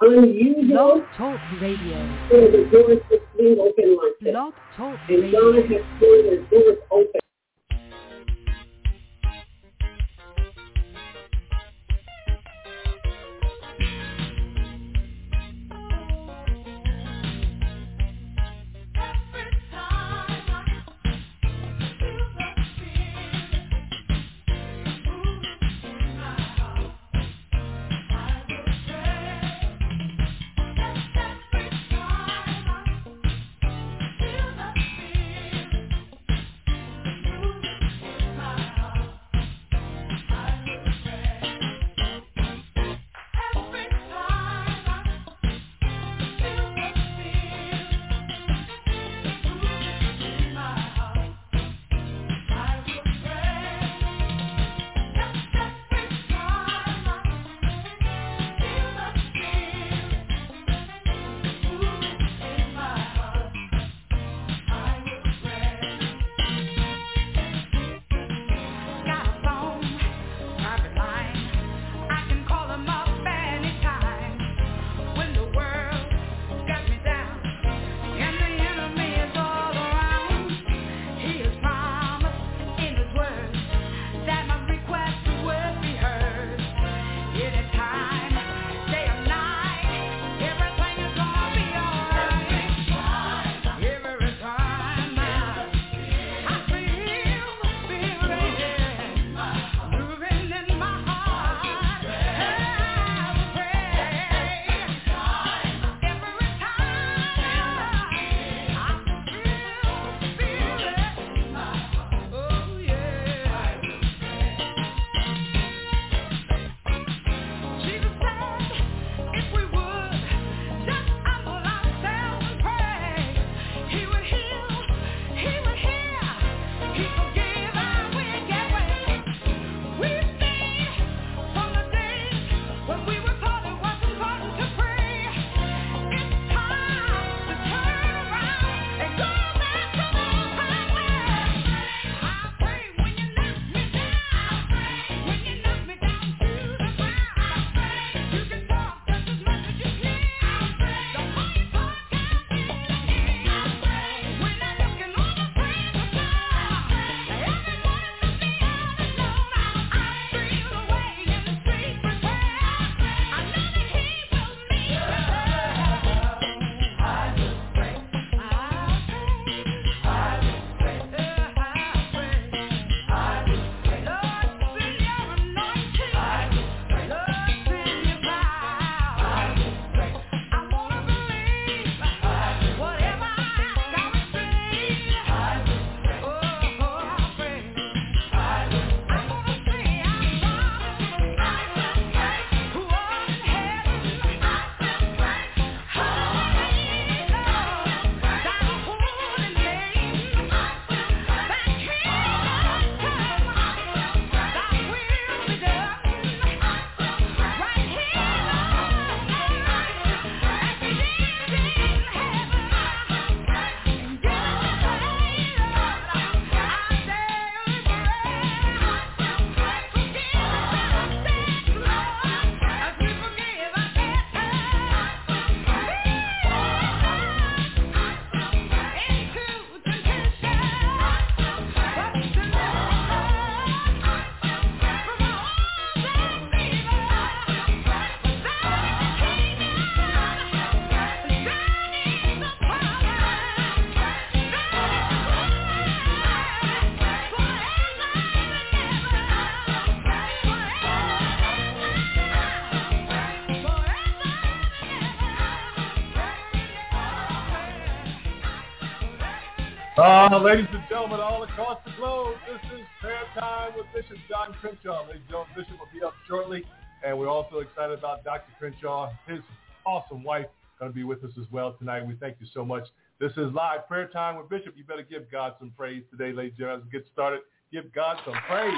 unusual. Blog Talk Radio. For the doors to swing open like this. Blog Talk and Radio. God has swung the doors open. Ladies and gentlemen, all across the globe, this is Prayer Time with Bishop John Crenshaw. Ladies and gentlemen, Bishop will be up shortly, and we're also excited about Dr. Crenshaw. His awesome wife going to be with us as well tonight. We thank you so much. This is live Prayer Time with Bishop. You better give God some praise today, ladies and gentlemen. As we get started, give God some praise.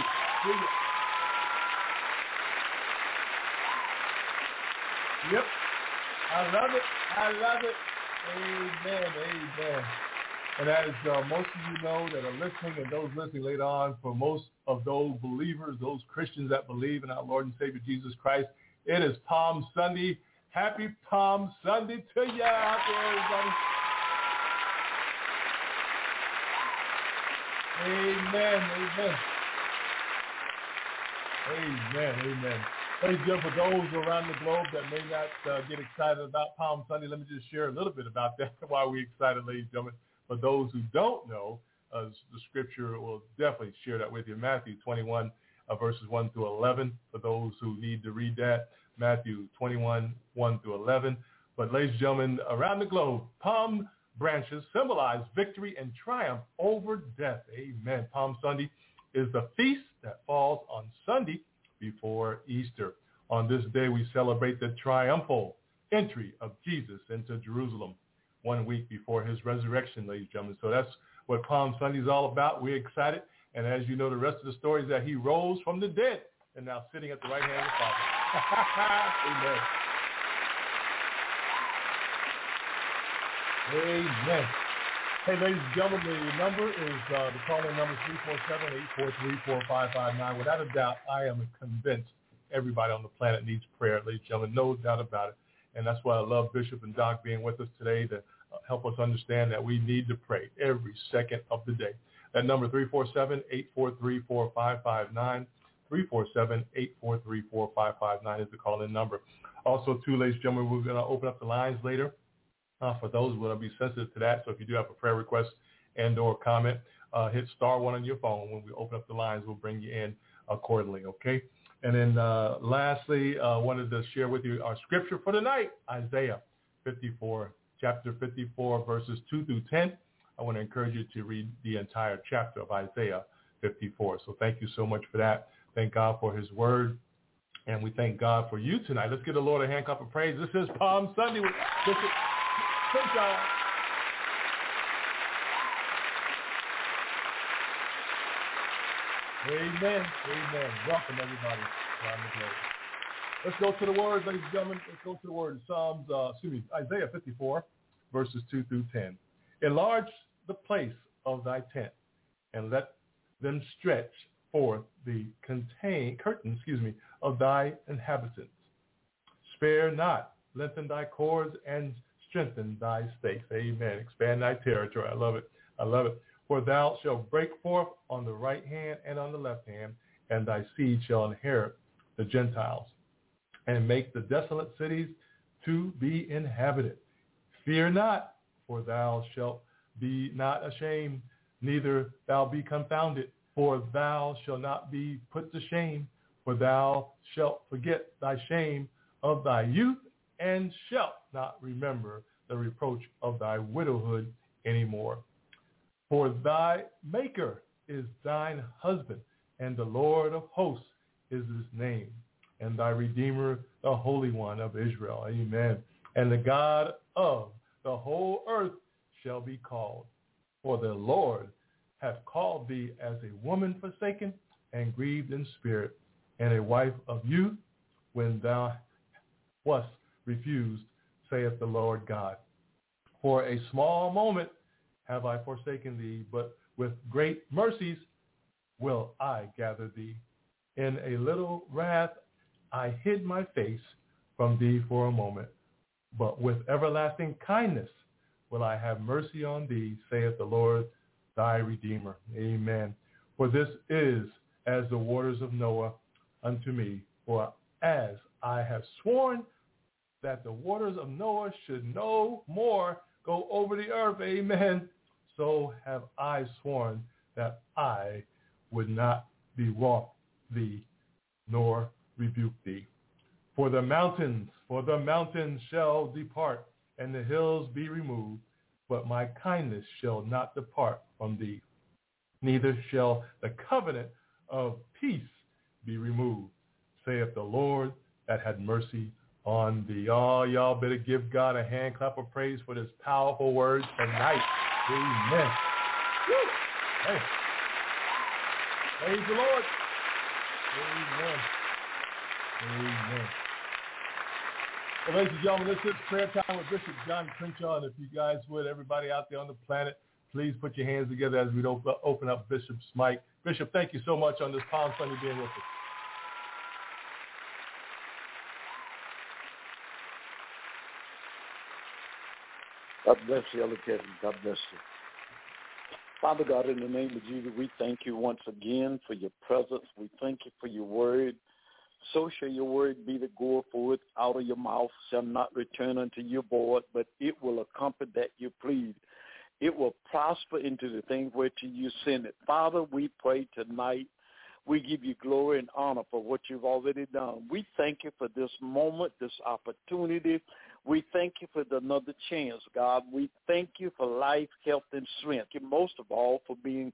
Yep, I love it. I love it. Amen. Amen. And as most of you know that are listening and those listening later on, for most of those believers, those Christians that believe in our Lord and Savior Jesus Christ, it is Palm Sunday. Happy Palm Sunday to you out there, everybody. Amen. Amen. Ladies and gentlemen, for those around the globe that may not get excited about Palm Sunday, let me just share a little bit about that, why we're excited, ladies and gentlemen. For those who don't know, the scripture will definitely share that with you. Matthew 21, verses 1 through 11, for those who need to read that. Matthew 21, 1 through 11. But ladies and gentlemen, around the globe, palm branches symbolize victory and triumph over death. Amen. Palm Sunday is the feast that falls on Sunday before Easter. On this day, we celebrate the triumphal entry of Jesus into Jerusalem 1 week before his resurrection, ladies and gentlemen. So that's what Palm Sunday is all about. We're excited. And as you know, the rest of the story is that he rose from the dead and now sitting at the right hand of the Father. Amen. Amen. Hey, ladies and gentlemen, the number is, the call-in number is 347-843-4559. Without a doubt, I am convinced everybody on the planet needs prayer, ladies and gentlemen, no doubt about it. And that's why I love Bishop and Doc being with us today to help us understand that we need to pray every second of the day. That number, 347-843-4559. 347-843-4559 is the call-in number. Also, too, ladies and gentlemen, we're going to open up the lines later. For those who will be sensitive to that. So if you do have a prayer request and or comment, hit *1 on your phone. When we open up the lines, we'll bring you in accordingly, okay? And then lastly, I wanted to share with you our scripture for tonight, Isaiah 54, chapter 54, verses 2 through 10. I want to encourage you to read the entire chapter of Isaiah 54. So thank you so much for that. Thank God for his word. And we thank God for you tonight. Let's give the Lord a hand clap of praise. This is Palm Sunday with Bishop Crenshaw. Amen. Welcome, everybody, around the globe. Let's go to the word, ladies and gentlemen. Let's go to the word. Isaiah 54, verses 2 through 10. Enlarge the place of thy tent, and let them stretch forth the curtain of thy inhabitants. Spare not, lengthen thy cords, and strengthen thy stakes. Amen. Expand thy territory. I love it. For thou shalt break forth on the right hand and on the left hand, and thy seed shall inherit the Gentiles, and make the desolate cities to be inhabited. Fear not, for thou shalt be not ashamed, neither thou be confounded, for thou shalt not be put to shame, for thou shalt forget thy shame of thy youth, and shalt not remember the reproach of thy widowhood anymore. For thy Maker is thine husband, and the Lord of hosts is his name, and thy Redeemer, the Holy One of Israel. Amen. And the God of the whole earth shall be called. For the Lord hath called thee as a woman forsaken and grieved in spirit, and a wife of youth, when thou wast refused, saith the Lord God. For a small moment have I forsaken thee, but with great mercies will I gather thee. In a little wrath I hid my face from thee for a moment, but with everlasting kindness will I have mercy on thee, saith the Lord thy Redeemer. Amen. For this is as the waters of Noah unto me, for as I have sworn that the waters of Noah should no more go over the earth, amen, so have I sworn that I would not be wroth thee, nor rebuke thee. For the mountains shall depart, and the hills be removed, but my kindness shall not depart from thee, neither shall the covenant of peace be removed, saith the Lord that had mercy on thee. Oh, y'all better give God a hand clap of praise for this powerful word tonight. Amen. Woo. Hey. Praise the Lord. Amen. Well, ladies and gentlemen, this is Prayer Time with Bishop John Crenshaw. And if you guys would, everybody out there on the planet, please put your hands together as we open up Bishop's mic. Bishop, thank you so much on this Palm Sunday being with us. God bless you, Elder Kevin. God bless you. Father God, in the name of Jesus, we thank you once again for your presence. We thank you for your word. So shall your word be that goeth forth out of your mouth, shall not return unto you void, but it will accomplish that you please. It will prosper into the thing whereto you send it. Father, we pray tonight. We give you glory and honor for what you've already done. We thank you for this moment, this opportunity. We thank you for another chance, God. We thank you for life, health, and strength, and most of all for being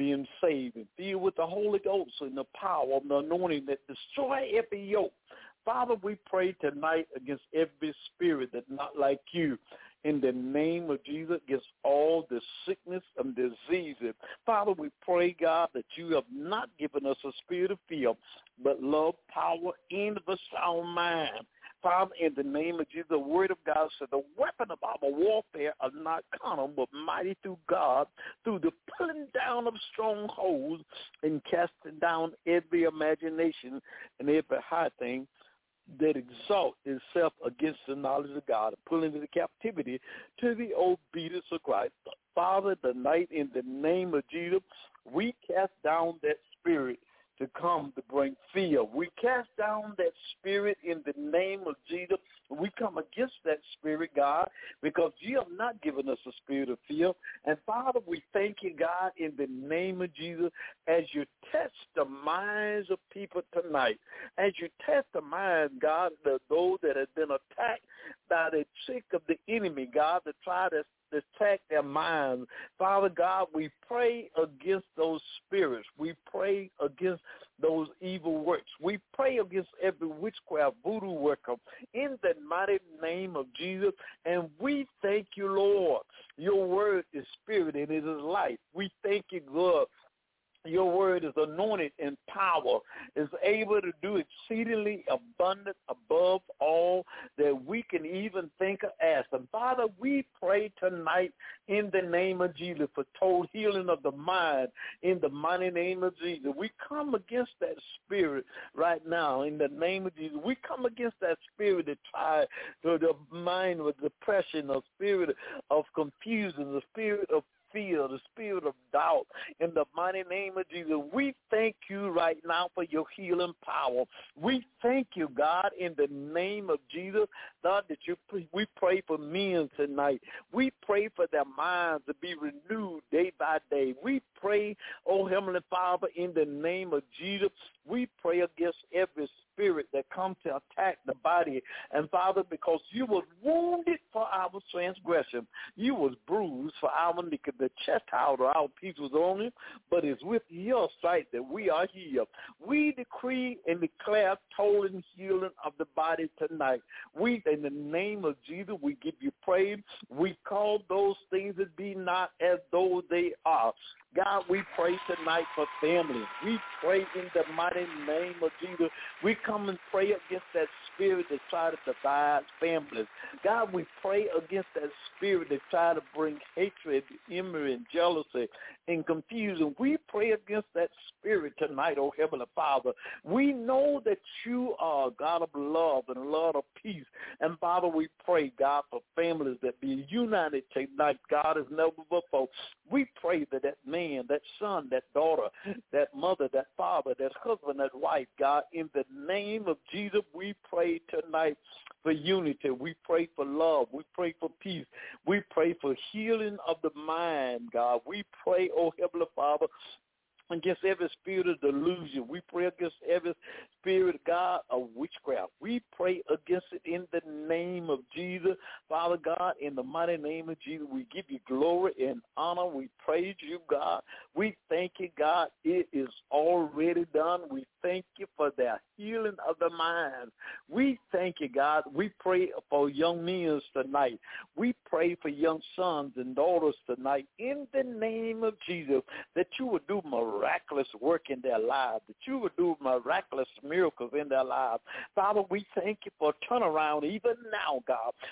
saved and filled with the Holy Ghost and the power of the anointing that destroy every yoke. Father, we pray tonight against every spirit that's not like you. In the name of Jesus, against all the sickness and diseases. Father, we pray, God, that you have not given us a spirit of fear, but love, power, and of a sound mind. Father, in the name of Jesus, the word of God said the weapon of our warfare are not carnal, but mighty through God, through the pulling down of strongholds and casting down every imagination and every high thing that exalt itself against the knowledge of God, pulling into captivity to the obedience of Christ. Father, tonight in the name of Jesus, we cast down that spirit to come to bring fear. We cast down that spirit in the name of Jesus. We come against that spirit, God, because you have not given us a spirit of fear. And, Father, we thank you, God, in the name of Jesus, as you test the minds of people tonight, as you test the minds, God, of those that have been attacked by the trick of the enemy, God, to try to attack their minds. Father God, we pray against those spirits. We pray against those evil works. We pray against every witchcraft, voodoo worker in the mighty name of Jesus. And we thank you, Lord. Your word is spirit and it is life. We thank you, God. Your word is anointed in power, is able to do exceedingly abundant above all that we can even think or ask. And, Father, we pray tonight in the name of Jesus for total healing of the mind in the mighty name of Jesus. We come against that spirit right now in the name of Jesus. We come against that spirit that tries to the mind with depression, a spirit of confusion, the spirit of fear, the spirit of doubt, in the mighty name of Jesus. We thank you right now for your healing power. We thank you, God, in the name of Jesus, God, that we pray for men tonight. We pray for their minds to be renewed day by day. We pray, oh Heavenly Father, in the name of Jesus, we pray against every spirit that comes to attack the body. And, Father, because you were wounded for our transgression, you was bruised for our iniquity. The chastisement of our peace was on him, but it's with your sight that we are healed. We decree and declare total healing of the body tonight. We, in the name of Jesus, we give you praise. We call those things that be not as though they are. God, we pray tonight for families. We pray in the mighty name of Jesus. We come and pray against that spirit that try to divide families. God, we pray against that spirit that try to bring hatred, envy, and jealousy and confusion. We pray against that spirit tonight, oh Heavenly Father. We know that you are a God of love and a Lord of peace. And, Father, we pray, God, for families that be united tonight, God, as never before. We pray that that man, that son, that daughter, that mother, that father, that husband, that wife, God, in the name of Jesus, we pray tonight for unity. We pray for love. We pray for peace. We pray for healing of the mind, God. We pray, oh Heavenly Father, against every spirit of delusion. We pray against every spirit, God, of witchcraft. We pray against it in the name of Jesus. Father God, in the mighty name of Jesus, we give you glory and honor. We praise you, God. We thank you, God. It is already done. We thank you for the healing of the mind. We thank you, God. We pray for young men tonight. We pray for young sons and daughters tonight in the name of Jesus, that you would do miraculous work in their lives, that you would do miraculous miracles in their lives. Father, we thank you for a turnaround even now, God. We thank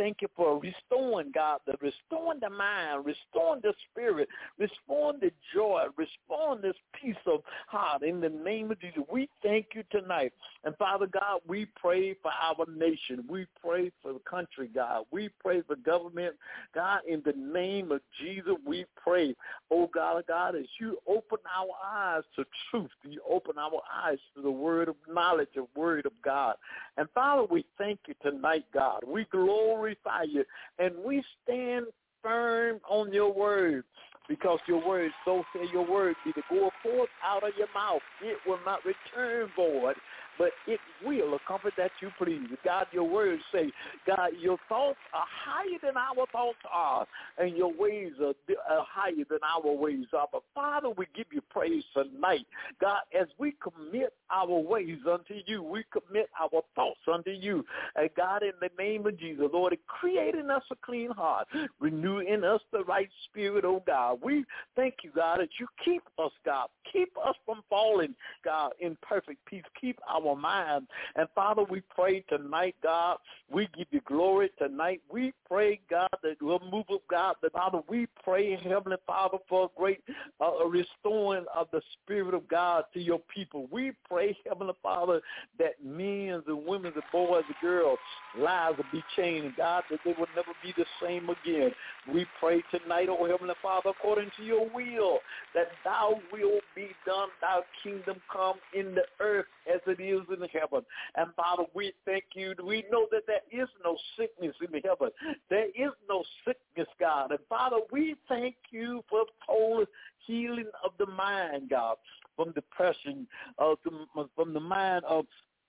thank you for restoring, God, restoring the mind, restoring the spirit, restoring the joy, restoring this peace of heart in the name of Jesus. We thank you tonight. And Father God, we pray for our nation. We pray for the country, God. We pray for government. God, in the name of Jesus, we pray, oh God, as you open our eyes to truth, you open our eyes to the word of knowledge, the word of God. And Father, we thank you tonight, God. We glorify you, and we stand firm on your word, because your word, so say your word, be to go forth out of your mouth. It will not return void, but it will accomplish that you please. God, your words say, God, your thoughts are higher than our thoughts are, and your ways are higher than our ways are. But, Father, we give you praise tonight. God, as we commit our ways unto you, we commit our thoughts unto you. And, God, in the name of Jesus, Lord, create in us a clean heart, renew in us the right spirit, oh God. We thank you, God, that you keep us, God. Keep us from falling, God, in perfect peace. Keep our mind. And Father, we pray tonight, God, we give you glory tonight. We pray, God, that we'll move of God. That, Father, we pray, Heavenly Father, for a great restoring of the Spirit of God to your people. We pray, Heavenly Father, that men and women and boys and girls' lives will be changed, God, that they will never be the same again. We pray tonight, oh Heavenly Father, according to your will, that thy will be done, thy kingdom come in the earth as it is in heaven. And Father, we thank you. We know that there is no sickness in heaven. There is no sickness, God. And Father, we thank you for total healing of the mind, God, from depression, from the mind of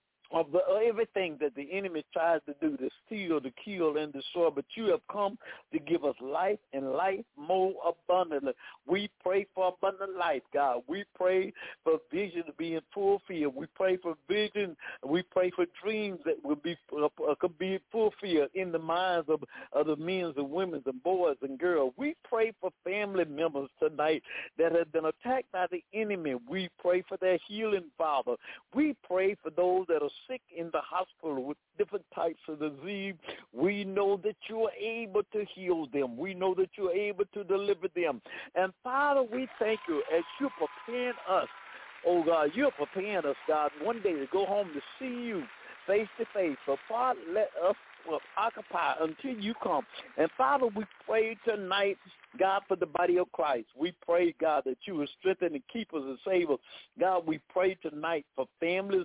everything that the enemy tries to do, to steal, to kill, and destroy. But you have come to give us life and life more abundantly. We pray for abundant life, God. We pray for vision to be in fulfilled. We pray for vision. We pray for dreams that will be could be fulfilled in the minds of the men and women and boys and girls. We pray for family members tonight that have been attacked by the enemy. We pray for their healing, Father. We pray for those that are sick in the hospital with different types of disease. We know that you are able to heal them. We know that you are able to deliver them. And Father, we thank you as you preparing us. Oh God, you're preparing us, God, one day to go home to see you face to face. So Father, let us occupy until you come. And Father, we pray tonight, God, for the body of Christ. We pray, God, that you will strengthen and keep us and save us. God, we pray tonight for families.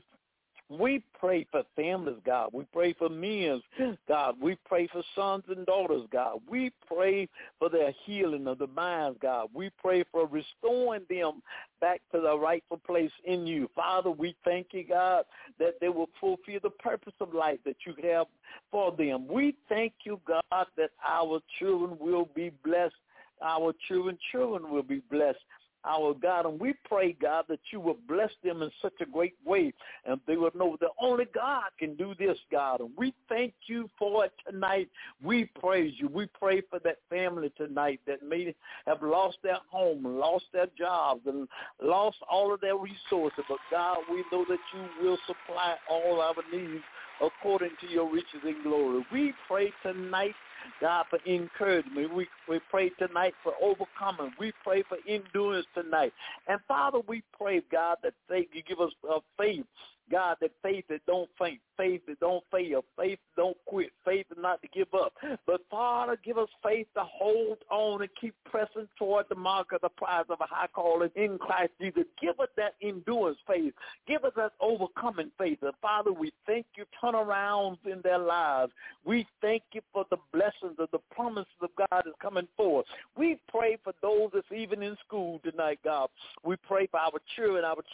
We pray for families, God. We pray for men, God. We pray for sons and daughters, God. We pray for their healing of the minds, God. We pray for restoring them back to the rightful place in you. Father, we thank you, God, that they will fulfill the purpose of life that you have for them. We thank you, God, that our children will be blessed. Our children will be blessed. Our God, and we pray, God, that you will bless them in such a great way, and they will know that only God can do this, God, and we thank you for it tonight. We praise you. We pray for that family tonight that may have lost their home, lost their jobs, and lost all of their resources, but God, we know that you will supply all our needs according to your riches and glory. We pray tonight, God, for encouragement. We pray tonight for overcoming. We pray for endurance tonight. And Father, we pray, God, that you give us faith. God, that faith that don't faint, faith that don't fail, faith that don't quit, faith not to give up. But Father, give us faith to hold on and keep pressing toward the mark of the prize of a high calling in Christ Jesus. Give us that endurance faith. Give us that overcoming faith. And Father, we thank you turnarounds in their lives. We thank you for the blessings of the promises of God is coming forth. We pray for those that's even in school tonight, God. We pray for our children, our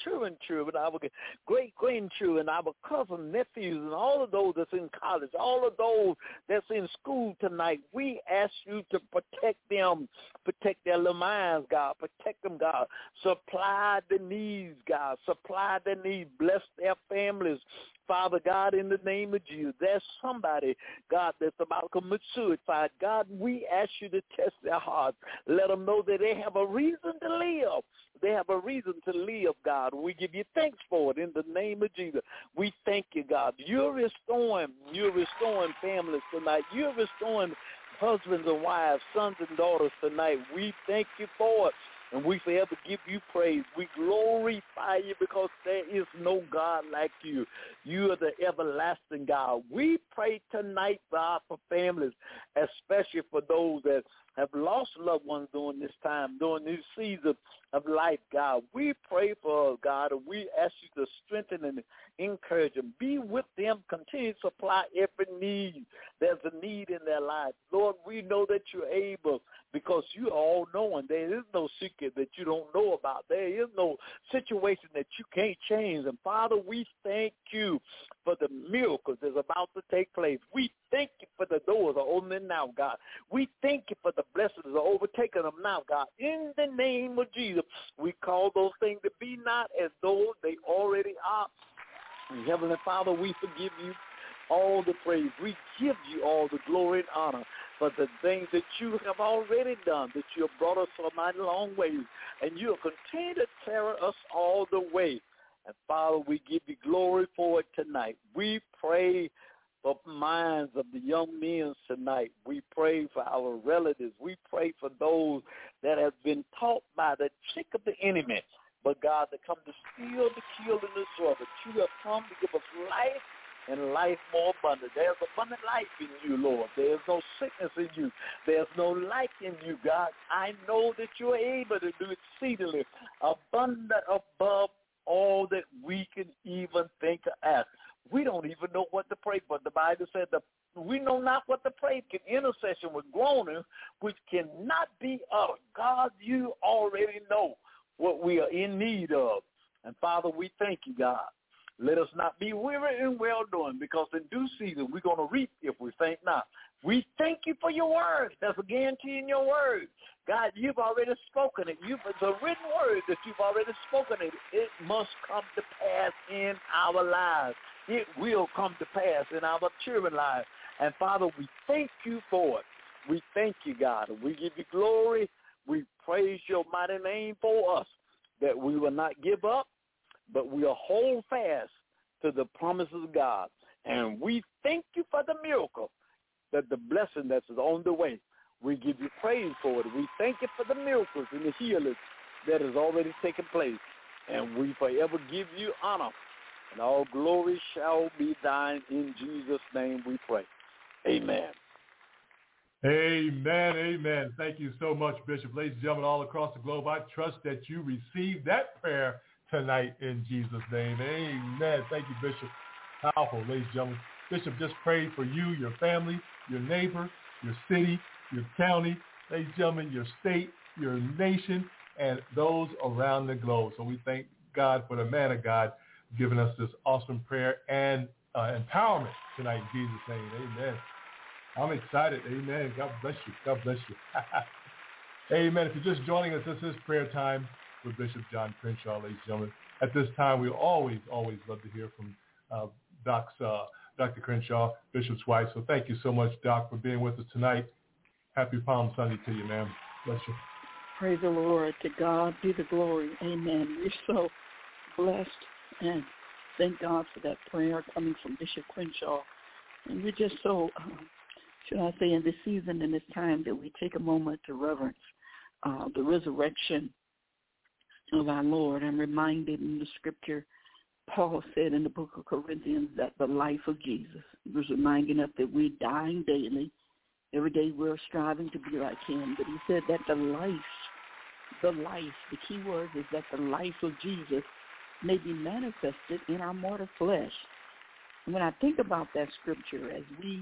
great-grandchildren, our cousins, nephews, and all of those that's in college, all of those that's in school tonight. We ask you to protect them, protect their little minds, God. Protect them, God. Supply the needs, God. Supply the needs. Bless their families. Father God, in the name of Jesus, there's somebody, God, that's about to commit suicide. God, we ask you to test their hearts. Let them know that they have a reason to live. They have a reason to live, God. We give you thanks for it in the name of Jesus. We thank you, God. You're restoring families tonight. You're restoring husbands and wives, sons and daughters tonight. We thank you for it. And we forever give you praise. We glorify you because there is no God like you. You are the everlasting God. We pray tonight, God, for families, especially for those that have lost loved ones during this time, during this season of life, God. We pray for God, and we ask you to strengthen and encourage them. Be with them. Continue to supply every need. There's a need in their lives. Lord, we know that you're able because you are all-knowing. There is no secret that you don't know about. There is no situation that you can't change. And, Father, we thank you for the miracles that's about to take place. We thank you for the doors are opening now, God. We thank you for the blessings are overtaking them now, God. In the name of Jesus, we call those things to be not as though they already are. And Heavenly Father, we forgive you all the praise. We give you all the glory and honor for the things that you have already done, that you have brought us a mighty long way, and you will continue to carry us all the way. And, Father, we give you glory for it tonight. We pray for the minds of the young men tonight. We pray for our relatives. We pray for those that have been taught by the trick of the enemy. But, God, that come to steal, to kill, and destroy. But you have come to give us life and life more abundant. There's abundant life in you, Lord. There's no sickness in you. There's no lack in you, God. I know that you're able to do exceedingly abundant above all that we can even think or ask. We don't even know what to pray for. The Bible said that we know not what to pray. Can intercession with groaning, which cannot be uttered. God, you already know what we are in need of. And, Father, we thank you, God. Let us not be weary in well-doing, because in due season we're going to reap if we faint not. We thank you for your word. There's a guarantee in your word. God, you've already spoken it. It's a written word that you've already spoken it. It must come to pass in our lives. It will come to pass in our children's lives. And, Father, we thank you for it. We thank you, God. And we give you glory. We praise your mighty name for us, that we will not give up, but we'll hold fast to the promises of God. And we thank you for the miracle, that the blessing that's on the way. We give you praise for it. We thank you for the miracles and the healings that has already taken place. And we forever give you honor. And all glory shall be thine. In Jesus' name we pray. Amen. Amen, amen. Thank you so much, Bishop. Ladies and gentlemen, all across the globe, I trust that you received that prayer tonight in Jesus' name. Amen. Thank you, Bishop. Powerful, ladies and gentlemen. Bishop just prayed for you, your family, your neighbor, your city, your county, ladies and gentlemen, your state, your nation, and those around the globe. So we thank God for the man of God giving us this awesome prayer and empowerment tonight in Jesus' name. Amen. I'm excited. Amen. God bless you. God bless you. Amen. If you're just joining us, this is prayer time with Bishop John Crenshaw, ladies and gentlemen. At this time, we always love to hear from Dr. Crenshaw, Bishop's wife. So thank you so much, Doc, for being with us tonight. Happy Palm Sunday to you, ma'am. Bless you. Praise the Lord. To God be the glory. Amen. We're so blessed, and thank God for that prayer coming from Bishop Crenshaw. And we're just so, should I say, in this season and this time that we take a moment to reverence the resurrection of our Lord. I'm reminded in the scripture, Paul said in the book of Corinthians, that the life of Jesus, he was reminding us that we're dying daily. Every day we're striving to be like him. But he said that the key word is that the life of Jesus may be manifested in our mortal flesh. And when I think about that scripture, as we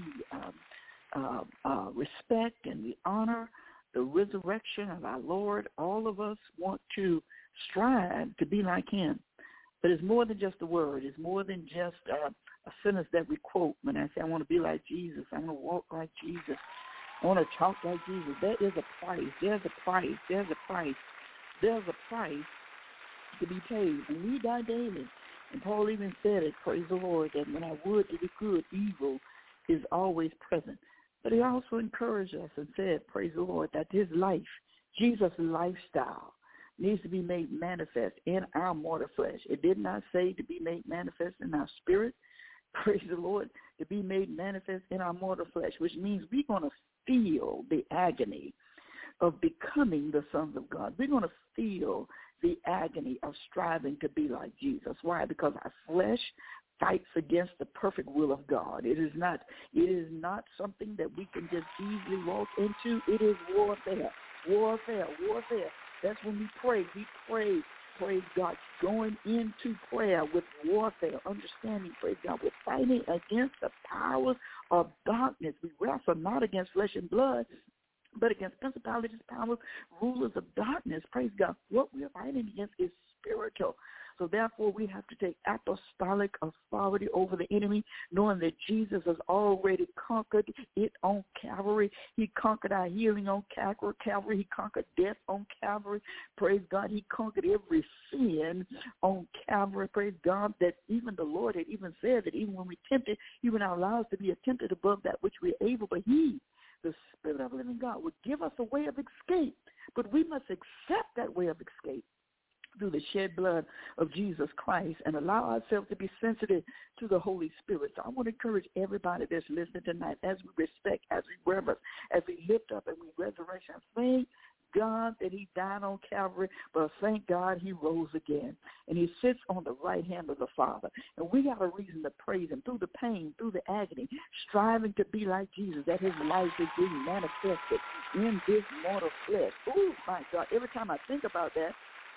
respect and we honor the resurrection of our Lord, all of us want to strive to be like him. But it's more than just a word. It's more than just a sentence that we quote. When I say I want to be like Jesus, I want to walk like Jesus, I want to talk like Jesus, there is a price. There's a price. There's a price. There's a price to be paid. And we die daily. And Paul even said it, praise the Lord, that when I would to do good, evil is always present. But he also encouraged us and said, praise the Lord, that his life Jesus' lifestyle needs to be made manifest in our mortal flesh. It did not say to be made manifest in our spirit, praise the Lord, to be made manifest in our mortal flesh, which means we're going to feel the agony of becoming the sons of God. We're going to feel the agony of striving to be like Jesus. Why? Because our flesh fights against the perfect will of God. It is not something that we can just easily walk into. It is warfare. That's when we pray. We pray, praise God, going into prayer with warfare, understanding, praise God, we're fighting against the powers of darkness. We wrestle not against flesh and blood, but against principalities, powers, rulers of darkness. Praise God. What we are fighting against is spiritual. So therefore, we have to take apostolic authority over the enemy, knowing that Jesus has already conquered it on Calvary. He conquered our healing on Calvary. He conquered death on Calvary. Praise God. He conquered every sin on Calvary. Praise God, that even the Lord had even said that even when we tempted, He would not allow us to be tempted above that which we're able, but He, the Spirit of the living God, would give us a way of escape. But we must accept that way of escape through the shed blood of Jesus Christ and allow ourselves to be sensitive to the Holy Spirit. So I want to encourage everybody that's listening tonight, as we respect, as we reverence, as we lift up and we resurrection, thank God that He died on Calvary, but thank God He rose again. And He sits on the right hand of the Father. And we have a reason to praise Him through the pain, through the agony, striving to be like Jesus, that His life is being manifested in this mortal flesh. Oh, my God. Every time I think about that,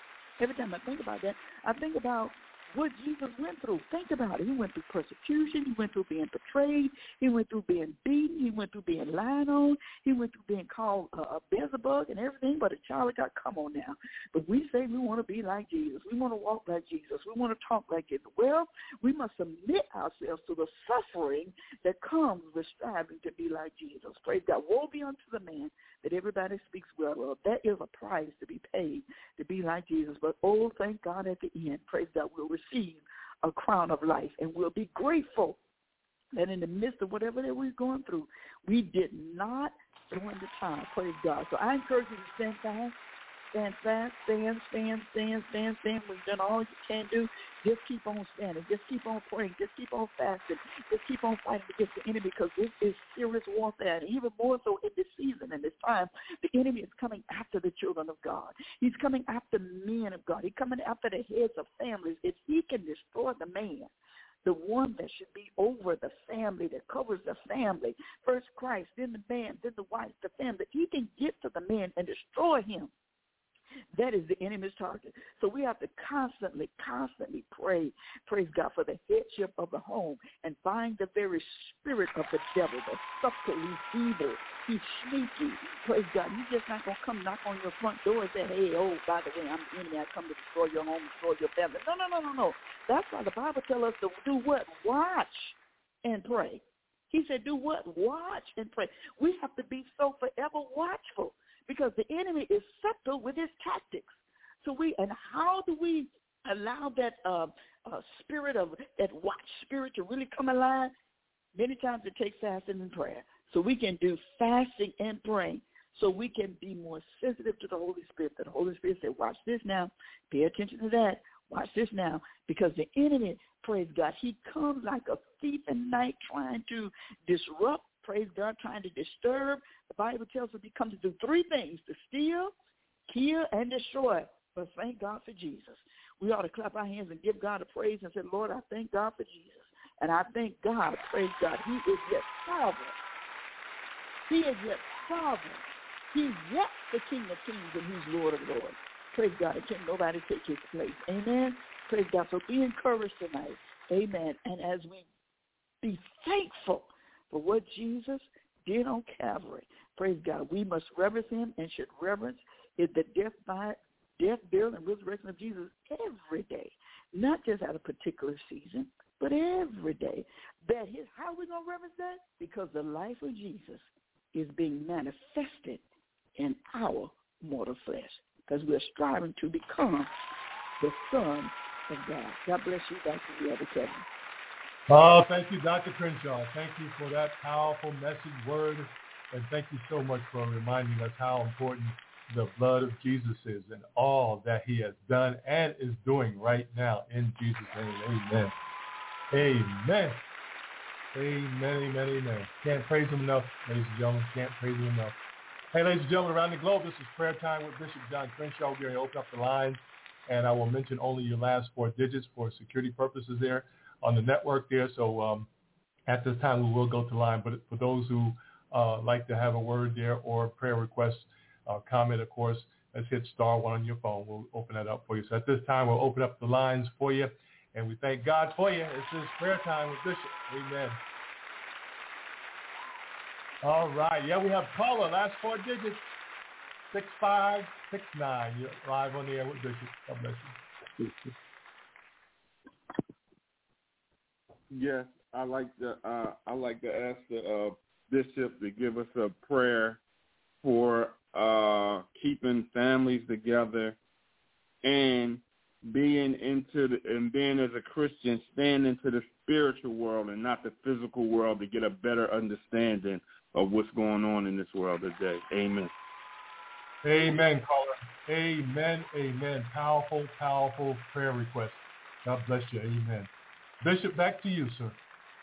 I think about what Jesus went through. Think about it. He went through persecution. He went through being betrayed. He went through being beaten. He went through being lied on. He went through being called a Beelzebub and everything but a child of God. Come on now. But we say we want to be like Jesus. We want to walk like Jesus. We want to talk like Jesus. Well, we must submit ourselves to the suffering that comes with striving to be like Jesus. Praise God. Woe be unto the man that everybody speaks well of. That is a price to be paid to be like Jesus. But, oh, thank God at the end, praise God, we'll receive a crown of life, and we'll be grateful that in the midst of whatever that we're going through, we did not join the time. Praise God. So I encourage you to stand fast. Stand fast, stand. When you've done all you can do, just keep on standing. Just keep on praying. Just keep on fasting. Just keep on fighting against the enemy, because this is serious warfare. And even more so in this season and this time, the enemy is coming after the children of God. He's coming after men of God. He's coming after the heads of families. If he can destroy the man, the one that should be over the family, that covers the family, first Christ, then the man, then the wife, the family, he can get to the man and destroy him. That is the enemy's target. So we have to constantly pray, praise God, for the headship of the home and bind the very spirit of the devil, the subtle, he's evil, he's sneaky. Praise God. He's just not going to come knock on your front door and say, hey, oh, by the way, I'm the enemy. I come to destroy your home, destroy your family. No. That's why the Bible tells us to do what? Watch and pray. He said, do what? Watch and pray. We have to be so forever watchful, because the enemy is subtle with his tactics. So how do we allow that spirit of that watch spirit to really come alive? Many times it takes fasting and prayer. So we can do fasting and praying, so we can be more sensitive to the Holy Spirit. That the Holy Spirit said, watch this now. Pay attention to that. Watch this now. Because the enemy, praise God, he comes like a thief in the night trying to disrupt, praise God, trying to disturb. The Bible tells us he comes to do three things: to steal, kill, and destroy. But thank God for Jesus. We ought to clap our hands and give God a praise and say, Lord, I thank God for Jesus. And I thank God, praise God, he is yet sovereign. He is yet sovereign. He's yet the King of Kings and he's Lord of Lords. Praise God. And can't nobody take his place. Amen. Praise God. So be encouraged tonight. Amen. And as we be thankful for what Jesus did on Calvary, praise God, we must reverence him and should reverence the death, burial, and resurrection of Jesus every day, not just at a particular season, but every day. How are we going to reverence that? Because the life of Jesus is being manifested in our mortal flesh, because we're striving to become the Son of God. God bless you. Back to the other Kevin. Oh, thank you, Dr. Crenshaw. Thank you for that powerful message word, and thank you so much for reminding us how important the blood of Jesus is and all that he has done and is doing right now in Jesus' name. Amen. Amen. Amen, amen, amen. Can't praise him enough, ladies and gentlemen. Can't praise him enough. Hey, ladies and gentlemen, around the globe, this is Prayer Time with Bishop John Crenshaw. We're going to open up the lines, and I will mention only your last 4 digits for security purposes there on the network there. So at this time, we will go to the line. But for those who like to have a word there or prayer request, comment, of course, let's hit *1 on your phone. We'll open that up for you. So at this time, we'll open up the lines for you. And we thank God for you. This is Prayer Time with Bishop. Amen. All right. Yeah, we have caller. Last 4 digits, 6569. You're live on the air with Bishop. God bless you. Yes, I like to ask the Bishop to give us a prayer for keeping families together and being as a Christian, staying into the spiritual world and not the physical world to get a better understanding of what's going on in this world today. Amen. Amen, caller. Amen, amen. Powerful, powerful prayer request. God bless you. Amen. Bishop, back to you, sir.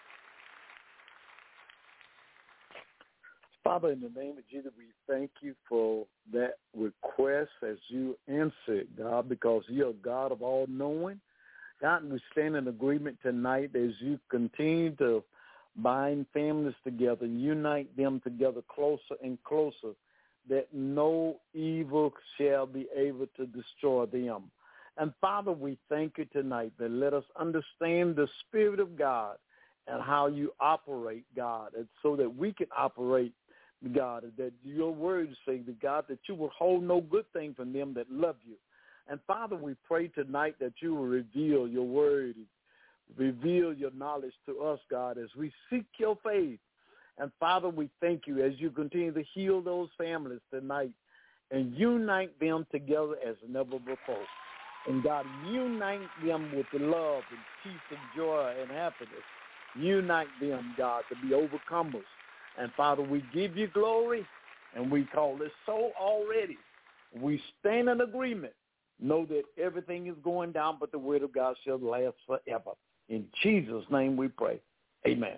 Father, in the name of Jesus, we thank you for that request as you answered, God, because you're a God of all knowing. God, we stand in agreement tonight as you continue to bind families together, unite them together closer and closer, that no evil shall be able to destroy them. And Father, we thank you tonight that let us understand the Spirit of God and how you operate, God, and so that we can operate, God, that your words say, that God, that you will hold no good thing from them that love you. And Father, we pray tonight that you will reveal your word, reveal your knowledge to us, God, as we seek your faith. And Father, we thank you as you continue to heal those families tonight and unite them together as never before. And God, unite them with the love and peace and joy and happiness. Unite them, God, to be overcomers. And Father, we give you glory, and we call this so already. We stand in agreement. Know that everything is going down, but the word of God shall last forever. In Jesus' name we pray. Amen.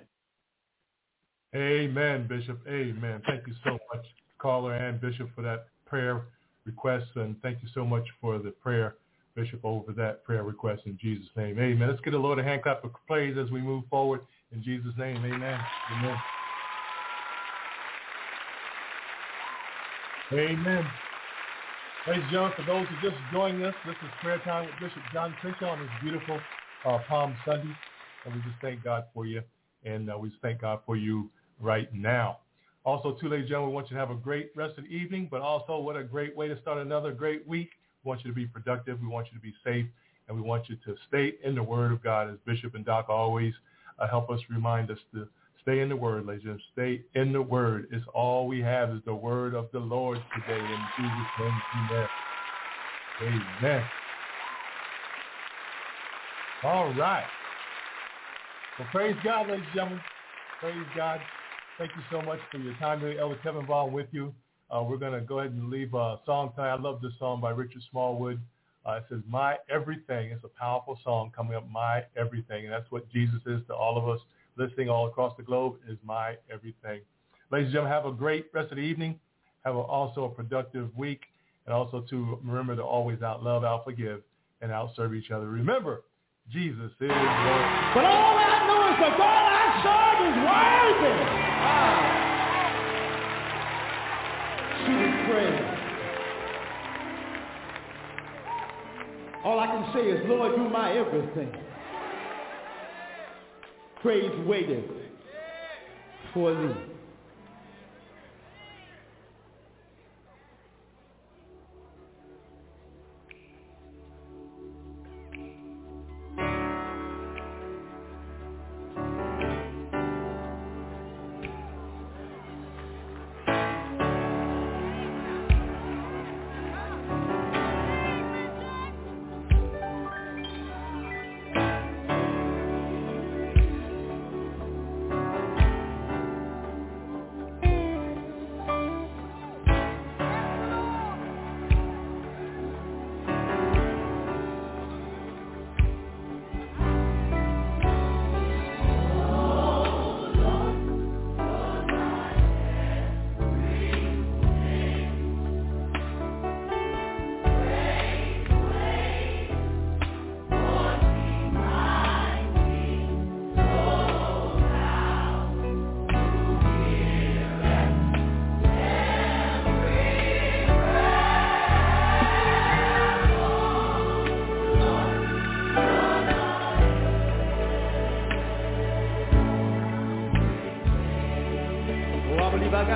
Amen, Bishop. Amen. Thank you so much, caller and Bishop, for that prayer request, and thank you so much for the prayer, Bishop, over that prayer request in Jesus' name. Amen. Let's get a Lord a hand clap of praise as we move forward in Jesus' name. Amen. Amen. Amen. Ladies and gentlemen, for those who just joined us, this is Prayer Time with Bishop John Crenshaw on this beautiful Palm Sunday. And we just thank God for you. And we just thank God for you right now. Also, too, ladies and gentlemen, we want you to have a great rest of the evening, but also what a great way to start another great week. We want you to be productive. We want you to be safe. And we want you to stay in the Word of God, as Bishop and Doc always help us remind us to stay in the Word, ladies and gentlemen. Stay in the Word. It's all we have is the Word of the Lord today. In Jesus' name, amen. Amen. All right. Well, praise God, ladies and gentlemen. Praise God. Thank you so much for your time today. Elder Kevin Vaughn with you. We're going to go ahead and leave a song tonight. I love this song by Richard Smallwood. It says, My Everything. It's a powerful song coming up, My Everything. And that's what Jesus is to all of us listening all across the globe, is My Everything. Ladies and gentlemen, have a great rest of the evening. Have also a productive week. And also to remember to always outlove, outforgive, and outserve each other. Remember, Jesus is Lord. But all I know is the God I serve is worthy. Sweet prayer. All I can say is, Lord, you're my everything. Praise waited for thee.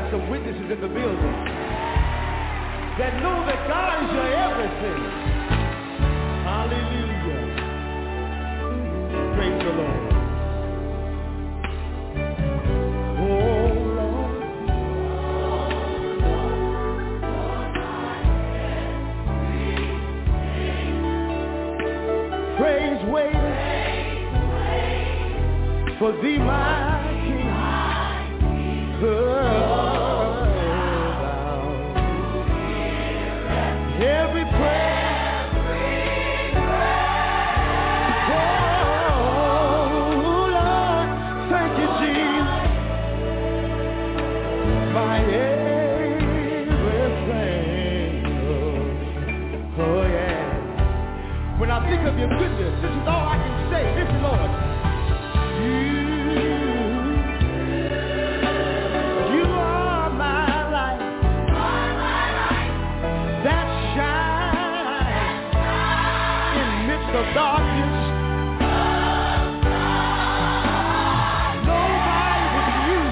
got some witnesses in the building that know that God is your everything. Hallelujah. Praise the Lord. Oh, Lord. Praise waiting for thee, my King. Every prayer, oh Lord, thank you, Jesus, my everything. Oh yeah. When I think of your goodness, this is all I can say. Listen, Lord, you are my light that shines in midst of darkness. Nobody but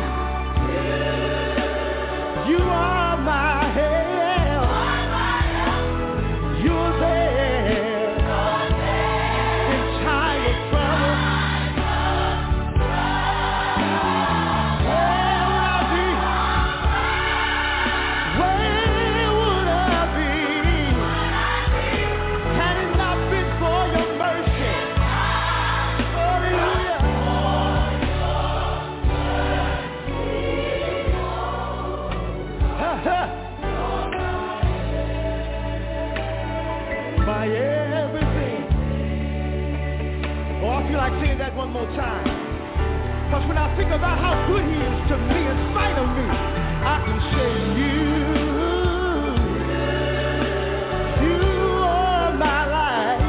you. You are my help. You're there in time of trouble. Where would I be? Had it not been for your mercy. Hallelujah. My everything. Oh, I feel like saying that one more time. Because when I think about how good he is to me in spite of me, I can say you are my light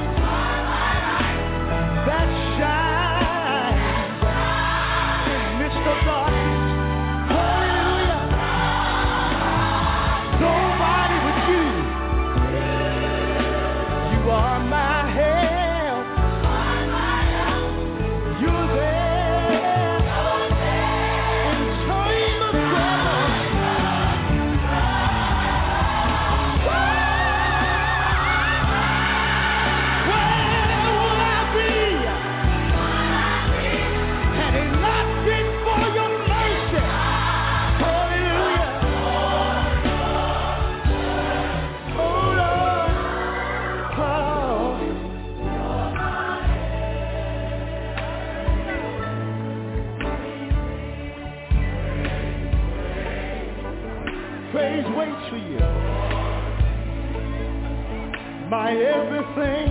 that shines in midst of darkness. Hallelujah. Nobody but you. You are my help. You're there in time of trouble. Where would I be had it not been for your mercy? Hallelujah. Oh Lord. Praise waits for you. My everything.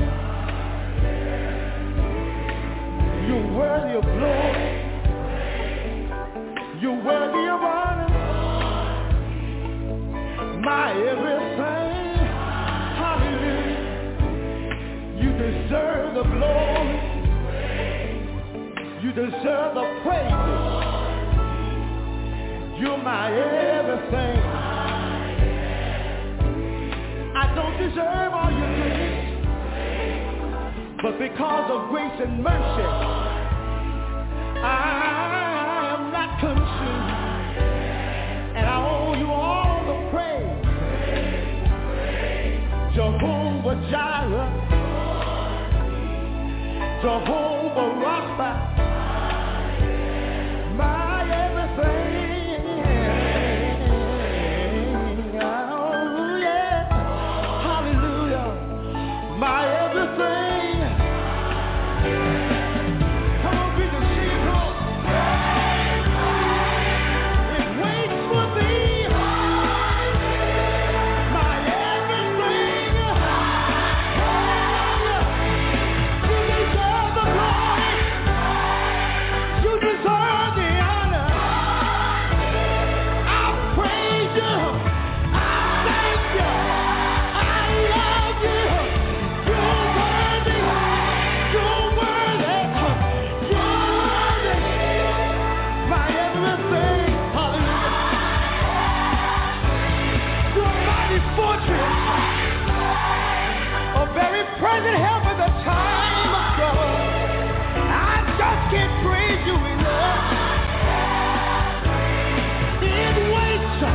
You're worthy of glory. You're worthy of honor. My everything. Hallelujah. You deserve the glory. You deserve the praise. You're my everything. I don't deserve all your goodness, but because of grace and mercy, I am not consumed, and I owe you all the praise. Jehovah Jireh, Jehovah Rapha, my everything. Oh yeah, hallelujah, my everything. Come on, people, sing it home. It waits for thee, my everything. Hallelujah. You deserve the glory. You deserve the honor. I praise you. I thank you. I love you. You're worthy. You're worthy. You're worthy. My everything. Hallelujah. You're a mighty fortress. A very present help in the time of trouble. I just can't praise you enough. It waits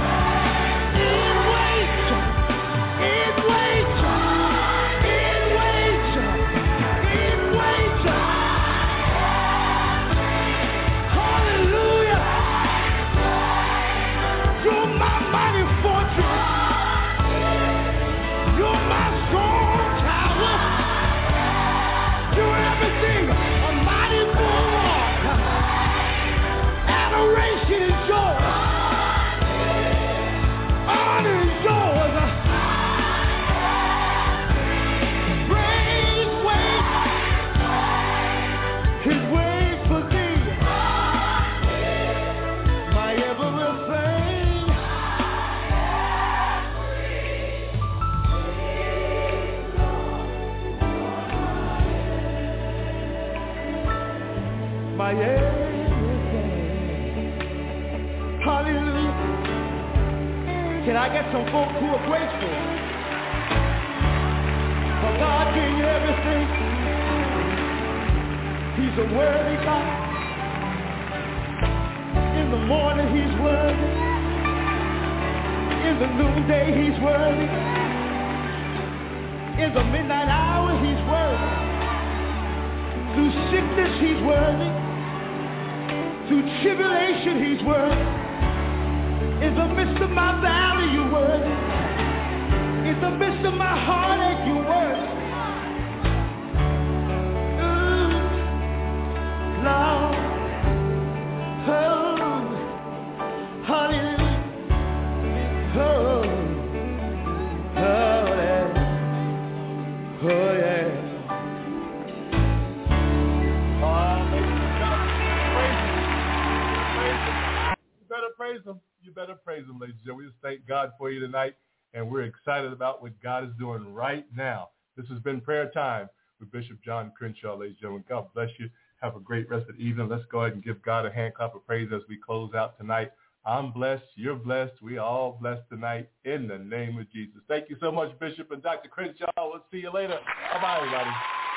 my everything. Hallelujah. Can I get some folk who are grateful? For God gave you everything. He's a worthy God. In the morning He's worthy. In the noonday He's worthy. In the midnight hour He's worthy. Through sickness He's worthy. Through tribulation He's worthy. In the midst of my valley You're worthy. In the midst of my heartache You're worthy. Now, oh, hallelujah. Oh, yeah. Oh, yeah. Praise him. You better praise him, ladies and gentlemen. We just thank God for you tonight, and we're excited about what God is doing right now. This has been Prayer Time with Bishop John Crenshaw, ladies and gentlemen. God bless you. Have a great rest of the evening. Let's go ahead and give God a hand clap of praise as we close out tonight. I'm blessed. You're blessed. We all blessed tonight in the name of Jesus. Thank you so much, Bishop and Dr. Crenshaw. We'll see you later. Bye-bye, everybody.